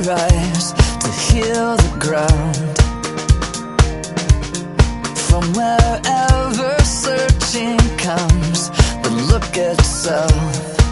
rise to heal the ground. From wherever searching comes, but look at yourself.